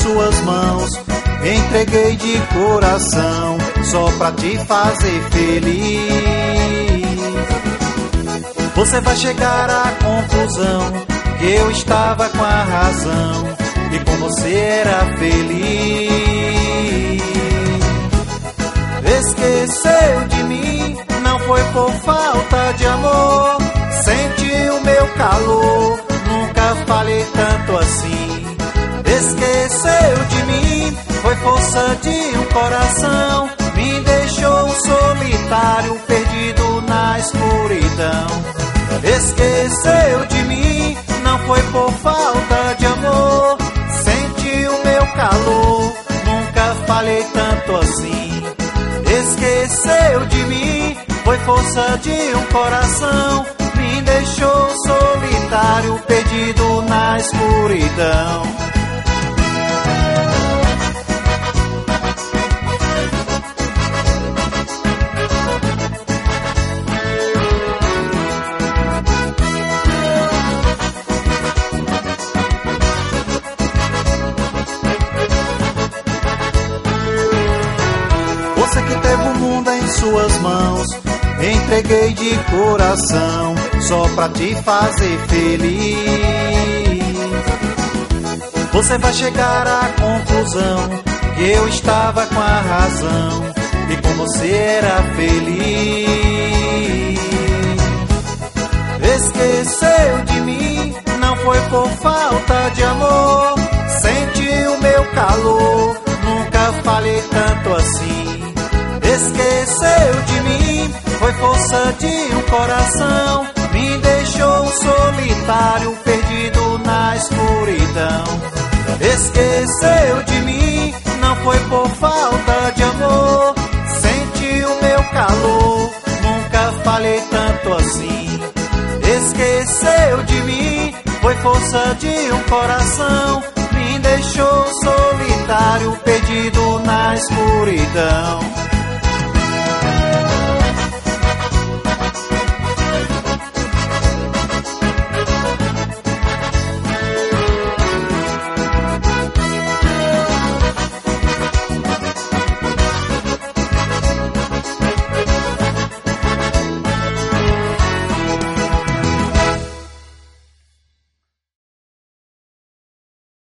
suas mãos, entreguei de coração, só pra te fazer feliz. Você vai chegar à conclusão que eu estava com a razão e com você era feliz. Esqueceu de mim, não foi por falta de amor, sentiu meu calor, nunca falei tanto assim. Esqueceu de mim, foi força de um coração, me deixou solitário, perdido na escuridão. Esqueceu de mim, não foi por falta de amor, sentiu meu calor, nunca falei tanto assim. Esqueceu de mim, foi força de um coração, me deixou solitário, perdido na escuridão. Você que teve o mundo em suas mãos, entreguei de coração, só pra te fazer feliz. Você vai chegar à conclusão que eu estava com a razão e com você era feliz. Esqueceu de mim, não foi por falta de amor, sentiu meu calor, nunca falei tanto assim. Esqueceu de mim, foi força de um coração, me deixou solitário, perdido na escuridão. Esqueceu de mim, não foi por falta de amor, sentiu meu calor, nunca falei tanto assim. Esqueceu de mim, foi força de um coração, me deixou solitário, perdido na escuridão.